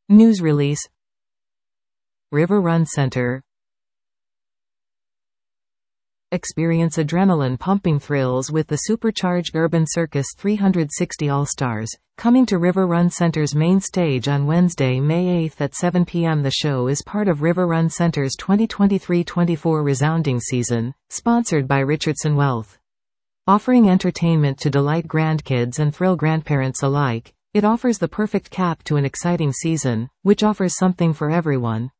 News release. River Run Center. Experience adrenaline-pumping thrills with the supercharged Urban Circus 360 All-Stars, coming to River Run Center's main stage on Wednesday, May 8 at 7 p.m. The show is part of River Run Center's 2023-24 Resounding season, sponsored by Richardson Wealth. Offering entertainment to delight grandkids and thrill grandparents alike, it offers the perfect cap to an exciting season, which offers something for everyone.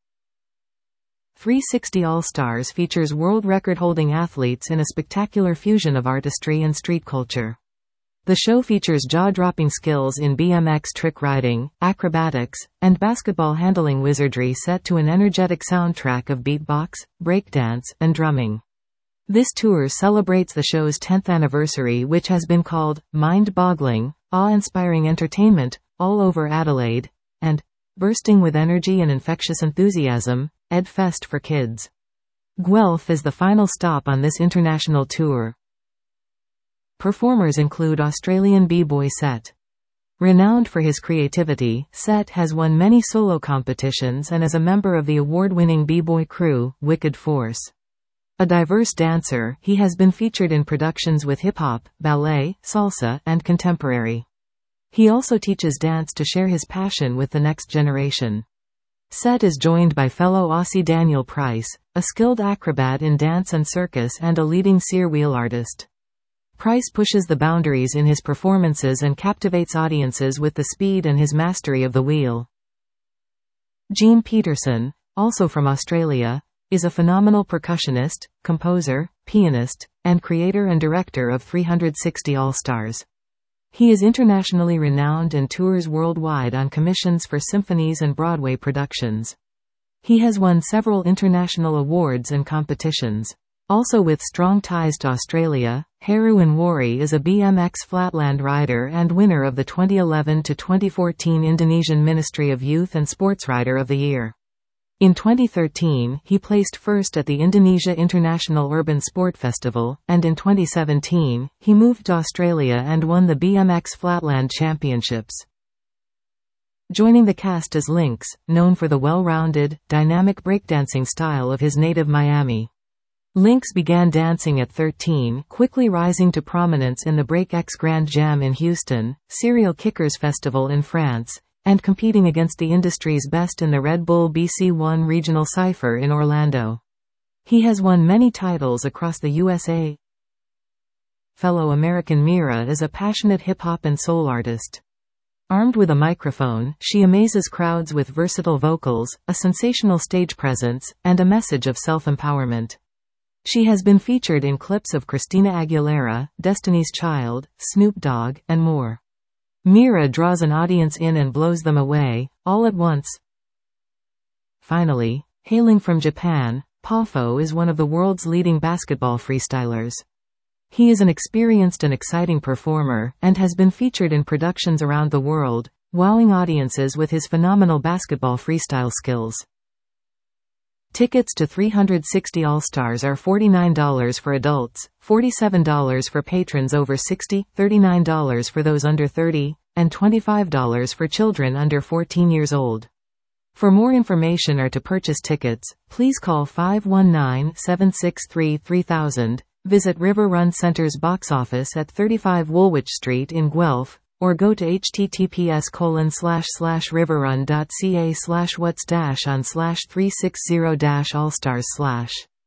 360 All-Stars features world record-holding athletes in a spectacular fusion of artistry and street culture. The show features jaw-dropping skills in BMX trick riding, acrobatics, and basketball handling wizardry set to an energetic soundtrack of beatbox, breakdance, and drumming. This tour celebrates the show's 10th anniversary, which has been called mind-boggling, awe-inspiring entertainment all over Adelaide, and bursting with energy and infectious enthusiasm, EdFest for kids. Guelph is the final stop on this international tour. Performers include Australian b-boy Set. Renowned for his creativity, Set has won many solo competitions and is a member of the award-winning b-boy crew, Wicked Force. A diverse dancer, he has been featured in productions with hip-hop, ballet, salsa, and contemporary. He also teaches dance to share his passion with the next generation. Set is joined by fellow Aussie Daniel Price, a skilled acrobat in dance and circus and a leading sear wheel artist. Price pushes the boundaries in his performances and captivates audiences with the speed and his mastery of the wheel. Gene Peterson, also from Australia, is a phenomenal percussionist, composer, pianist, and creator and director of 360 All-Stars. He is internationally renowned and tours worldwide on commissions for symphonies and Broadway productions. He has won several international awards and competitions. Also with strong ties to Australia, Heru Anwari is a BMX flatland rider and winner of the 2011 to 2014 Indonesian Ministry of Youth and Sports Rider of the Year. In 2013, he placed first at the Indonesia International Urban Sport Festival, and in 2017, he moved to Australia and won the BMX Flatland Championships. Joining the cast is Lynx, known for the well-rounded, dynamic breakdancing style of his native Miami. Lynx began dancing at 13, quickly rising to prominence in the BreakX Grand Jam in Houston, Serial Kickers Festival in France, and competing against the industry's best in the Red Bull BC1 Regional Cypher in Orlando. He has won many titles across the USA. Fellow American Mira is a passionate hip-hop and soul artist. Armed with a microphone, she amazes crowds with versatile vocals, a sensational stage presence, and a message of self-empowerment. She has been featured in clips of Christina Aguilera, Destiny's Child, Snoop Dogg, and more. Mira draws an audience in and blows them away, all at once. Finally, hailing from Japan, Pafo is one of the world's leading basketball freestylers. He is an experienced and exciting performer, and has been featured in productions around the world, wowing audiences with his phenomenal basketball freestyle skills. Tickets to 360 All-Stars are $49 for adults, $47 for patrons over 60, $39 for those under 30, and $25 for children under 14 years old. For more information or to purchase tickets, please call 519-763-3000, visit River Run Center's box office at 35 Woolwich Street in Guelph, or go to https://riverrun.ca/whats-on/360-allstars/.